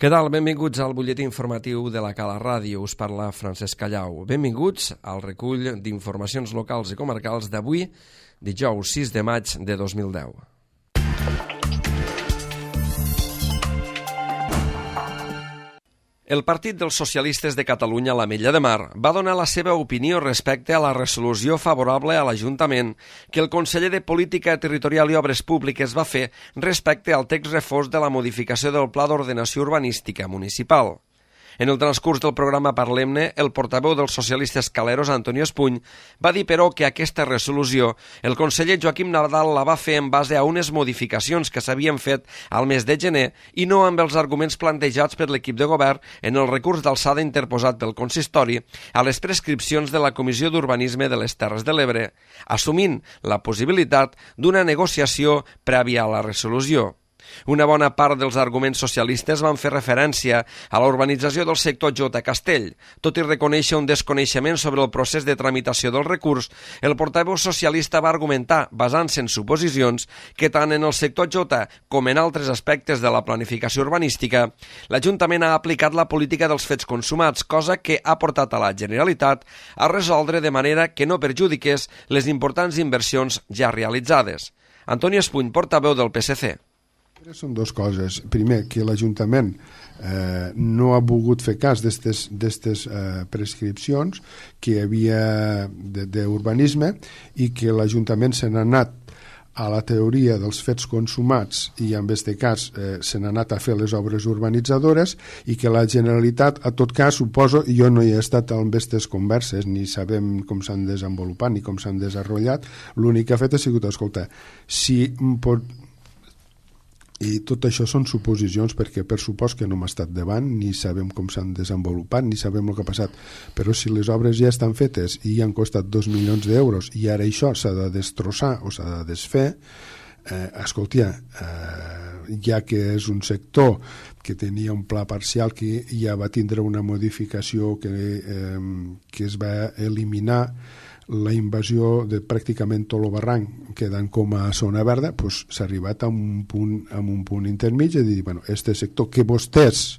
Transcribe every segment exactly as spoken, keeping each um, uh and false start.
Què tal? Benvinguts al butlletí informatiu de la Cala Ràdio. Us parla Francesc Callau. Benvinguts al recull d'informacions locals i comarcals d'avui, dijous sis de maig de dos mil deu. El Partit dels Socialistes de Catalunya a l'Ametlla de Mar va donar la seva opinió respecte a la resolució favorable a l'Ajuntament que el conseller de Política Territorial i Obres Públiques va fer respecte al text refós de la modificació del Pla d'Ordenació Urbanística Municipal. En el transcurs del programa Parlem-ne, el portaveu dels socialistes caleros, Antonio Espuny, va dir, però, que aquesta resolució el conseller Joaquim Nadal la va fer en base a unes modificacions que s'havien fet al mes de gener i no amb els arguments plantejats per l'equip de govern en el recurs d'alçada interposat pel consistori a les prescripcions de la Comissió d'Urbanisme de les Terres de l'Ebre, assumint la possibilitat d'una negociació prèvia a la resolució. Una bona part dels arguments socialistes van fer referència a la urbanització del sector J a Castell. Tot i reconèixer un desconeixement sobre el procés de tramitació del recurs, el portaveu socialista va argumentar, basant-se en suposicions, que tant en el sector J com en altres aspectes de la planificació urbanística, l'Ajuntament ha aplicat la política dels fets consumats, cosa que ha portat a la Generalitat a resoldre de manera que no perjudiqués les importants inversions ja realitzades. Antonio Espuny, portaveu del P S C. Són dues coses. Primer, que l'Ajuntament eh, no ha volgut fer cas d'aquestes eh, prescripcions que hi havia d'urbanisme i que l'Ajuntament se n'ha anat a la teoria dels fets consumats i en aquest cas eh, se n'ha anat a fer les obres urbanitzadores i que la Generalitat, a tot cas, suposo, i jo no hi he estat en aquestes converses, ni sabem com s'han desenvolupat ni com s'han desenvolupat, l'únic que ha fet ha sigut, escolta, si pot... I tot això són suposicions perquè per supost que no hem estat davant, ni sabem com s'han desenvolupat, ni sabem el que ha passat. Però si les obres ja estan fetes i han costat dos milions d'euros i ara això s'ha de destrossar o s'ha de desfer, eh, escolta, eh, ja que és un sector que tenia un pla parcial que ja va tindre una modificació que, eh, que es va eliminar la invasió de pràcticament tot el barranc quedant com a zona verda, doncs s'ha arribat a un punt, a un punt intermig i dir, bueno, este sector que vostès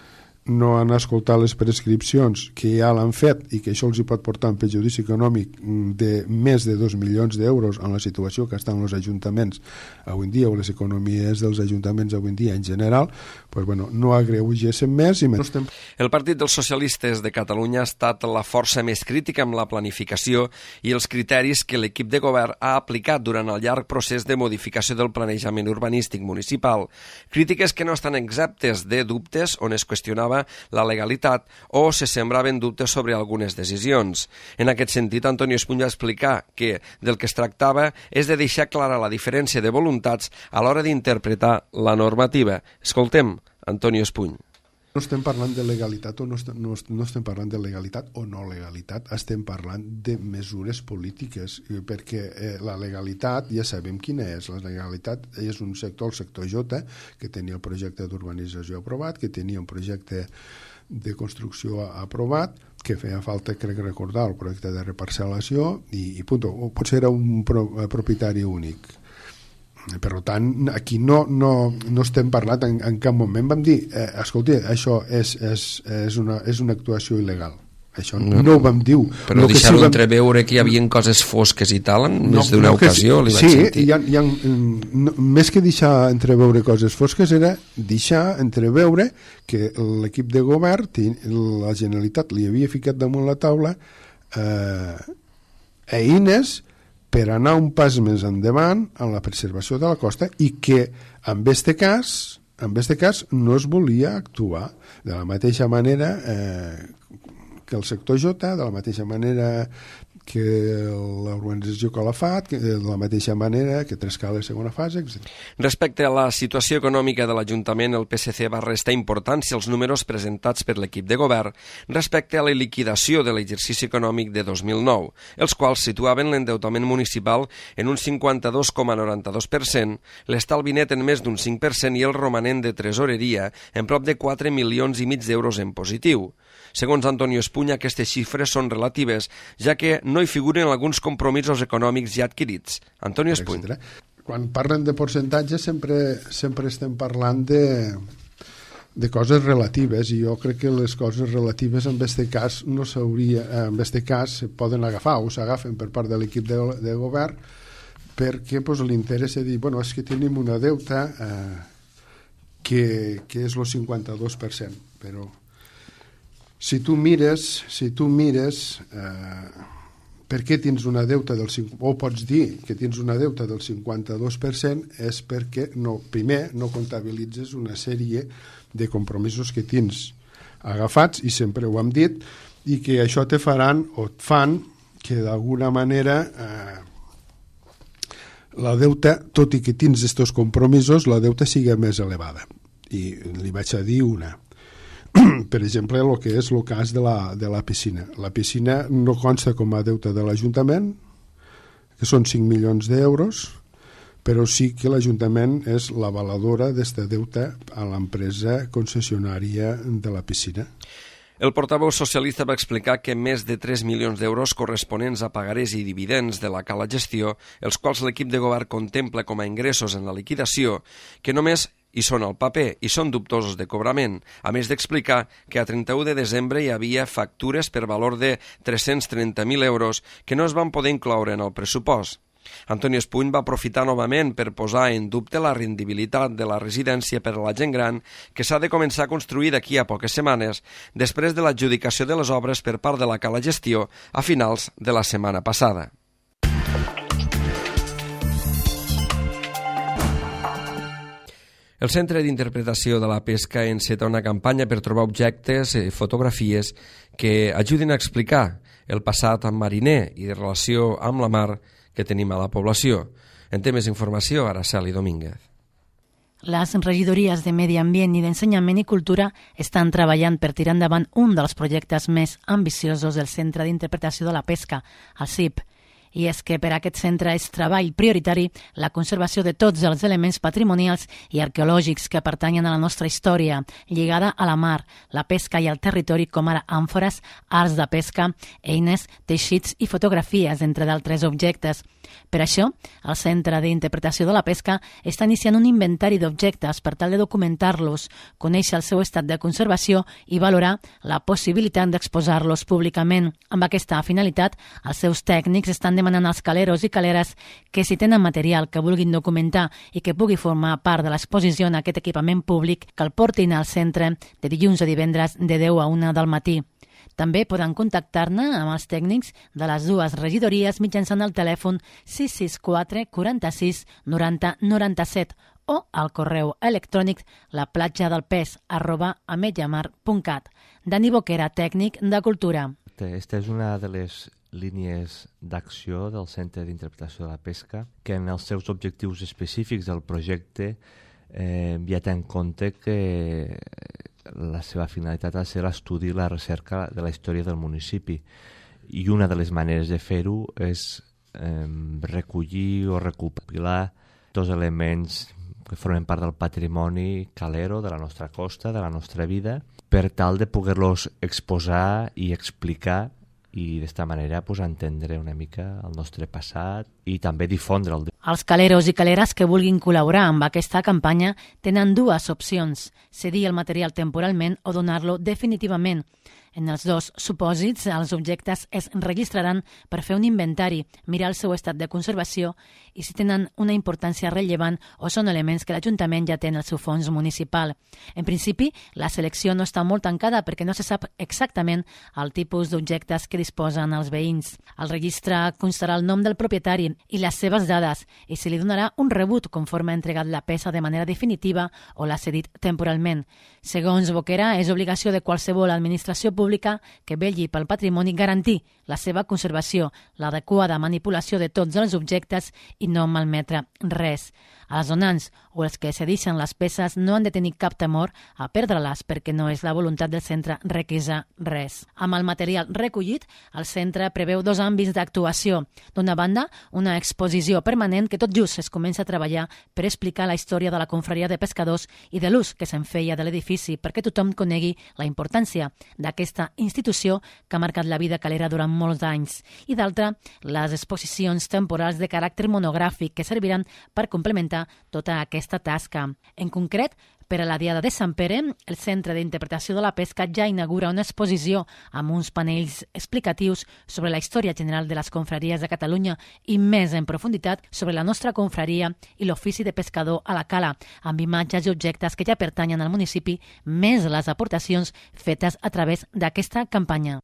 no han escoltat les prescripcions que ja l'han fet i que això els hi pot portar un perjudici econòmic de més de dos milions d'euros en la situació que estan els ajuntaments avui en dia o les economies dels ajuntaments avui en dia en general, doncs, bueno, no agreugéssim més i menys. El Partit dels Socialistes de Catalunya ha estat la força més crítica amb la planificació i els criteris que l'equip de govern ha aplicat durant el llarg procés de modificació del planejament urbanístic municipal. Crítiques que no estan exemptes de dubtes on es qüestionava la legalitat o se sembraven dubtes sobre algunes decisions. En aquest sentit, Antonio Espuny va explicar que del que es tractava és de deixar clara la diferència de voluntats a l'hora d'interpretar la normativa. Escoltem Antonio Espuny. No estem parlant de legalitat o no estem, no, no estem parlant de legalitat o no legalitat, estem parlant de mesures polítiques, perquè eh, la legalitat ja sabem quina és. La legalitat és un sector, el sector J, que tenia el projecte d'urbanització aprovat, que tenia un projecte de construcció aprovat, que feia falta, crec recordar, el projecte de reparcel·lació i, i punt. O potser era un pro, propietari únic. Per tant, aquí no, no, no estem parlant en, en cap moment. Vam dir, eh, escolta, això és, és, és, una, és una actuació il·legal. Això no, no ho vam dir. Però deixar-ho sí vam... entreveure que hi havia coses fosques i tal, en no, més d'una no, ocasió, li vaig sí, sentir. Sí, hi ha, hi ha, no, més que deixar entreveure coses fosques era deixar entreveure que l'equip de govern, la Generalitat li havia ficat damunt la taula eh, eines per anar un pas més endavant en la preservació de la costa i que en este cas, en este cas no es volia actuar de la mateixa manera eh, que el sector J, de la mateixa manera que l'organització Calafat, que de la mateixa manera que Trescales segona fase, etcètera. Respecte a la situació econòmica de l'Ajuntament, el P S C va restar importància als números presentats per l'equip de govern respecte a la liquidació de l'exercici econòmic de dos mil nou, els quals situaven l'endeutament municipal en un cinquanta-dos coma noranta-dos per cent, l'estalvi net en més d'un cinc per cent i el romanent de tresoreria en prop de quatre milions i mig d'euros en positiu. Segons Antonio Espuny, aquestes xifres són relatives, ja que no hi figuren alguns compromisos econòmics ja adquirits. Antonio Espuny. Quan parlen de percentatges sempre, sempre estem parlant de, de coses relatives, i jo crec que les coses relatives en aquest cas no s'hauria, en aquest cas se poden agafar o s'agafen per part de l'equip de, de govern, perquè pues, l'interessa dir, bueno, és que tenim una deuta eh, que, que és el cinquanta-dos per cent, però si tu mires, si tu mires eh, per què tens una deuta del o pots dir que tens una deuta del cinquanta-dos per cent, és perquè no, primer no comptabilitzes una sèrie de compromisos que tens agafats, i sempre ho hem dit, i que això te faran o et fan que d'alguna manera eh, la deuta, tot i que tens aquests compromisos, la deuta sigui més elevada. I li vaig a dir una. Per exemple, el que és el cas de la, de la piscina. La piscina no consta com a deute de l'Ajuntament, que són cinc milions d'euros, però sí que l'Ajuntament és l'avaladora d'este deute a l'empresa concessionària de la piscina. El portaveu socialista va explicar que més de tres milions d'euros corresponents a pagarés i dividends de la cala gestió, els quals l'equip de govern contempla com a ingressos en la liquidació, que només hi són al paper i són dubtosos de cobrament, a més d'explicar que a trenta-u de desembre hi havia factures per valor de tres-cents trenta mil euros que no es van poder incloure en el pressupost. Antoni Espuny va aprofitar novament per posar en dubte la rendibilitat de la residència per a la gent gran que s'ha de començar a construir d'aquí a poques setmanes, després de l'adjudicació de les obres per part de la Cala Gestió a finals de la setmana passada. El Centre d'Interpretació de la Pesca enceta una campanya per trobar objectes i fotografies que ajudin a explicar el passat mariner i de relació amb la mar que tenim a la població. En té més informació Araceli Domínguez. Les regidories de Medi Ambient i d'Ensenyament i Cultura estan treballant per tirar endavant un dels projectes més ambiciosos del Centre d'Interpretació de la Pesca, el C I P. I és que per a aquest centre és treball prioritari la conservació de tots els elements patrimonials i arqueològics que pertanyen a la nostra història, lligada a la mar, la pesca i el territori, com ara àmfores, arts de pesca, eines, teixits i fotografies, entre d'altres objectes. Per això, el Centre d'Interpretació de la Pesca està iniciant un inventari d'objectes per tal de documentar-los, conèixer el seu estat de conservació i valorar la possibilitat d'exposar-los públicament. Amb aquesta finalitat, els seus tècnics estan demanant als caleros i caleres que, si tenen material que vulguin documentar i que pugui formar part de l'exposició en aquest equipament públic, que el portin al centre de dilluns a divendres de deu a una del matí. També poden contactar-ne amb els tècnics de les dues regidories mitjançant el telèfon sis sis quatre quaranta-sis noranta noranta-set o al correu electrònic laplatjadelpes arroba ametlllamar punt cat. Dani Boquera, tècnic de Cultura. Aquesta és una de les línies d'acció del Centre d'Interpretació de la Pesca, que en els seus objectius específics del projecte eh, ja té en compte que la seva finalitat ha de ser l'estudi i la recerca de la història del municipi. I una de les maneres de fer-ho és eh, recollir o recopilar dos elements que formen part del patrimoni calero de la nostra costa, de la nostra vida, per tal de poder-los exposar i explicar i d'esta manera pues, entendre una mica el nostre passat i també difondre'l. Els caleros i caleres que vulguin col·laborar amb aquesta campanya tenen dues opcions: cedir el material temporalment o donar-lo definitivament. En els dos supòsits, els objectes es registraran per fer un inventari, mirar el seu estat de conservació i si tenen una importància rellevant o són elements que l'Ajuntament ja té en el seu fons municipal. En principi, la selecció no està molt tancada perquè no se sap exactament el tipus d'objectes que disposen els veïns. El registre constarà el nom del propietari i les seves dades i se li donarà un rebut conforme ha entregat la peça de manera definitiva o l'ha cedit temporalment. Segons Boquera, és obligació de qualsevol administració pública que vetlli pel patrimoni garantir la seva conservació, l'adequada manipulació de tots els objectes i no malmetre res. Els donants o els que cedeixen les peces no han de tenir cap temor a perdre-les perquè no és la voluntat del centre requisar res. Amb el material recollit, el centre preveu dos àmbits d'actuació. D'una banda, una exposició permanent que tot just es comença a treballar per explicar la història de la confraria de pescadors i de l'ús que se'n feia de l'edifici perquè tothom conegui la importància d'aquesta institució que ha marcat la vida calera durant molts anys. I d'altra, les exposicions temporals de caràcter monogràfic que serviran per complementar tota aquesta tasca. En concret, Per a la Diada de Sant Pere, el Centre d'Interpretació de la Pesca ja inaugura una exposició amb uns panells explicatius sobre la història general de les confraries de Catalunya i més en profunditat sobre la nostra confraria i l'ofici de pescador a la cala, amb imatges i objectes que ja pertanyen al municipi, més les aportacions fetes a través d'aquesta campanya.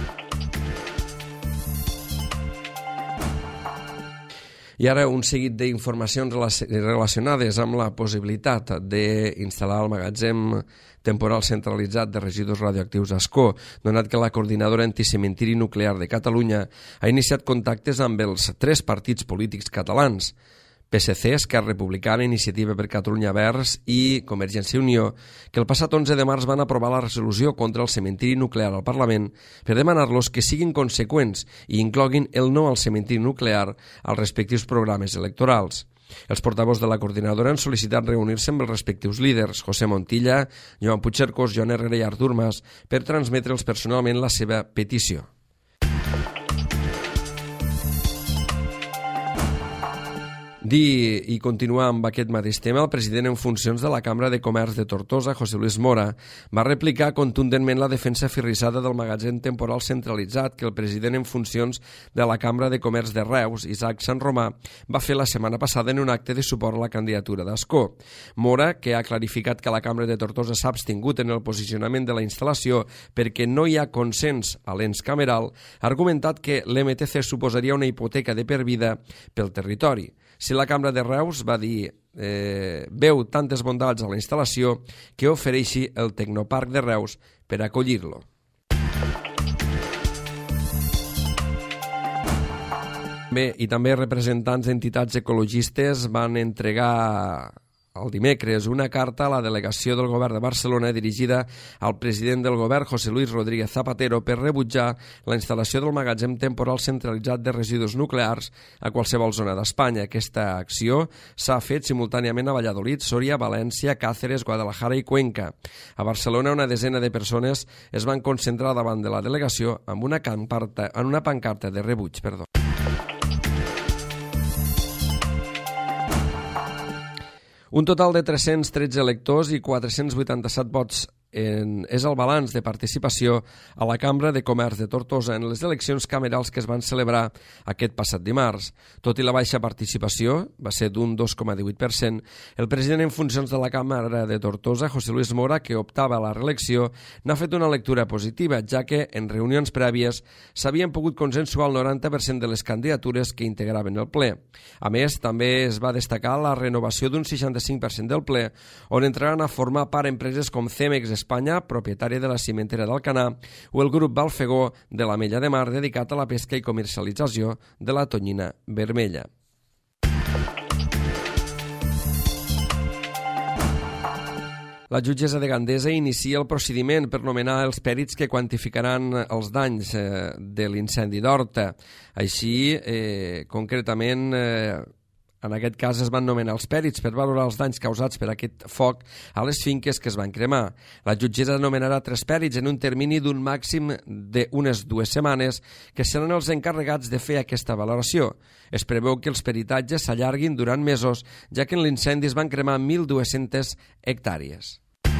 I ara un seguit d'informacions relacionades amb la possibilitat d'instal·lar el magatzem temporal centralitzat de residus radioactius a Ascó, donat que la Coordinadora Anticementiri Nuclear de Catalunya ha iniciat contactes amb els tres partits polítics catalans, P S C, Esquerra Republicana, Iniciativa per Catalunya Verds i Convergència i Unió, que el passat onze de març van aprovar la resolució contra el cementiri nuclear al Parlament per demanar-los que siguin conseqüents i incloguin el no al cementiri nuclear als respectius programes electorals. Els portavols de la coordinadora han sol·licitat reunir-se amb els respectius líders, José Montilla, Joan Puigcercós, Joan Herrera i Artur Mas, per transmetre'ls personalment la seva petició. Dir i continuar amb aquest mateix tema, el president en funcions de la Cambra de Comerç de Tortosa, José Luis Mora, va replicar contundentment la defensa aferrissada del magatzem temporal centralitzat que el president en funcions de la Cambra de Comerç de Reus, Isaac Sant Romà, va fer la setmana passada en un acte de suport a la candidatura d'Ascó. Mora, que ha clarificat que la Cambra de Tortosa s'ha abstingut en el posicionament de la instal·lació perquè no hi ha consens a l'ens cameral, ha argumentat que l'M T C suposaria una hipoteca de per vida pel territori. Si la Cambra de Reus va dir eh, veu tantes bondats a la instal·lació que ofereixi el Tecnoparc de Reus per acollir-lo. Bé, i també representants d'entitats ecologistes van entregar el dimecres una carta a la delegació del govern de Barcelona dirigida al president del govern, José Luis Rodríguez Zapatero, per rebutjar la instal·lació del magatzem temporal centralitzat de residus nuclears a qualsevol zona d'Espanya. Aquesta acció s'ha fet simultàniament a Valladolid, Sòria, València, Càceres, Guadalajara i Cuenca. A Barcelona, una desena de persones es van concentrar davant de la delegació amb una pancarta, en una pancarta de rebuig. Perdó. Un total de tres-cents tretze electors i quatre-cents vuitanta-set vots en, és el balanç de participació a la Cambra de Comerç de Tortosa en les eleccions camerals que es van celebrar aquest passat dimarts. Tot i la baixa participació, va ser d'un dos coma divuit per cent, el president en funcions de la Cambra de Tortosa, José Luis Mora, que optava a la reelecció, n'ha fet una lectura positiva, ja que en reunions prèvies s'havien pogut consensuar el noranta per cent de les candidatures que integraven el ple. A més, també es va destacar la renovació d'un seixanta-cinc per cent del ple, on entraran a formar part empreses com Cemex Espanya, propietària de la cimentera d'Alcanar, o el grup Balfegó de l'Ametlla de Mar, dedicat a la pesca i comercialització de la tonyina vermella. La jutgessa de Gandesa inicia el procediment per nomenar els pèrits que quantificaran els danys eh, de l'incendi d'Horta. Així, eh, concretament, eh, en aquest cas es van nomenar els pèrits per valorar els danys causats per aquest foc a les finques que es van cremar. La jutgessa nomenarà tres pèrits en un termini d'un màxim d'unes dues setmanes que seran els encarregats de fer aquesta valoració. Es preveu que els peritatges s'allarguin durant mesos, ja que en l'incendi es van cremar mil dues-centes hectàrees.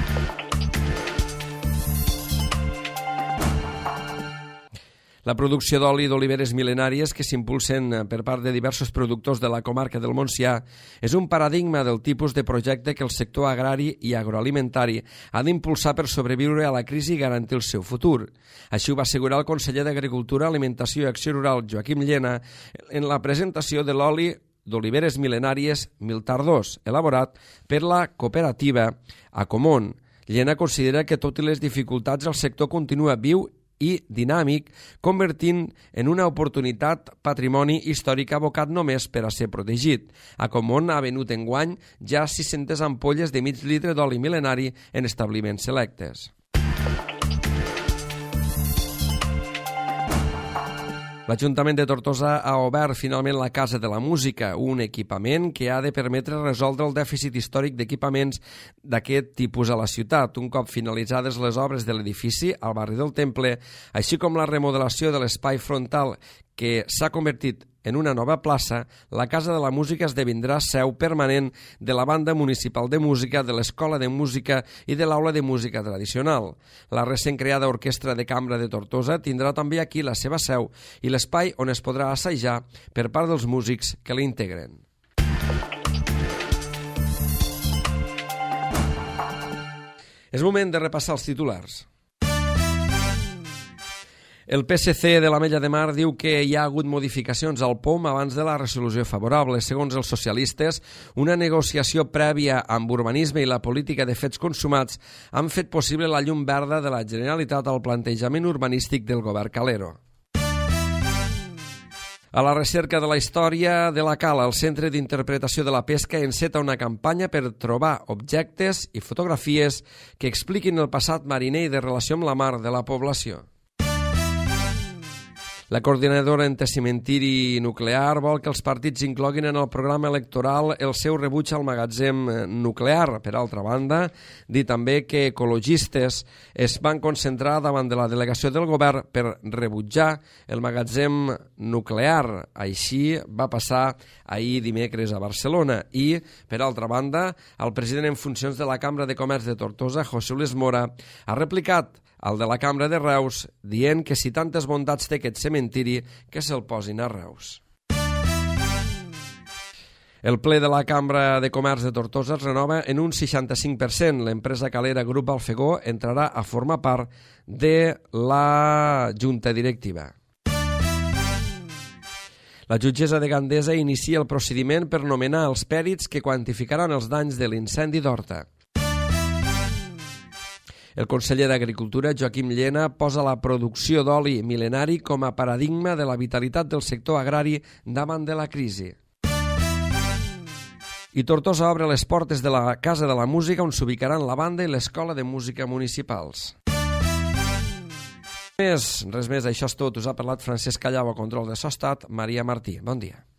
La producció d'oli d'oliveres mil·lenàries que s'impulsen per part de diversos productors de la comarca del Montsià és un paradigma del tipus de projecte que el sector agrari i agroalimentari ha d'impulsar per sobreviure a la crisi i garantir el seu futur. Així ho va assegurar el conseller d'Agricultura, Alimentació i Acció Rural, Joaquim Llena, en la presentació de l'oli d'oliveres mil·lenàries Miltardós, elaborat per la cooperativa Acomon. Llena considera que tot i les dificultats el sector continua viu i dinàmic, convertint en una oportunitat patrimoni històric abocat només per a ser protegit. Acomon ha venut enguany ja sis-centes ampolles de mig litre d'oli mil·lenari en establiments selectes. L'Ajuntament de Tortosa ha obert finalment la Casa de la Música, un equipament que ha de permetre resoldre el dèficit històric d'equipaments d'aquest tipus a la ciutat. Un cop finalitzades les obres de l'edifici al barri del Temple, així com la remodelació de l'espai frontal que s'ha convertit en una nova plaça, la Casa de la Música esdevindrà seu permanent de la Banda Municipal de Música, de l'Escola de Música i de l'Aula de Música Tradicional. La recent creada Orquestra de Cambra de Tortosa tindrà també aquí la seva seu i l'espai on es podrà assajar per part dels músics que l'integren. És moment de repassar els titulars. El P S C de l'Ametlla de Mar diu que hi ha hagut modificacions al P O M abans de la resolució favorable. Segons els socialistes, una negociació prèvia amb urbanisme i la política de fets consumats han fet possible la llum verda de la Generalitat al plantejament urbanístic del govern Calero. A la recerca de la història de la cala, el Centre d'Interpretació de la Pesca enceta una campanya per trobar objectes i fotografies que expliquin el passat mariner i de relació amb la mar de la població. La coordinadora anticementiri nuclear vol que els partits incloguin en el programa electoral el seu rebuig al magatzem nuclear. Per altra banda, dir també que ecologistes es van concentrar davant de la delegació del govern per rebutjar el magatzem nuclear. Així va passar ahir dimecres a Barcelona. I, per altra banda, el president en funcions de la Cambra de Comerç de Tortosa, José Luis Mora, ha replicat al de la Cambra de Reus, dient que si tantes bondats té aquest cementiri, que se'l posin a Reus. El ple de la Cambra de Comerç de Tortosa es renova en un seixanta-cinc per cent. L'empresa calera Grup Alfegó entrarà a formar part de la Junta Directiva. La jutgessa de Gandesa inicia el procediment per nomenar els pèrits que quantificaran els danys de l'incendi d'Horta. El conseller d'Agricultura, Joaquim Llena, posa la producció d'oli mil·lenari com a paradigma de la vitalitat del sector agrari davant de la crisi. I Tortosa obre les portes de la Casa de la Música on s'ubicaran la banda i l'Escola de Música Municipals. Més, res més, això és tot. Us ha parlat Francesc Callau a control de so estat, Maria Martí. Bon dia.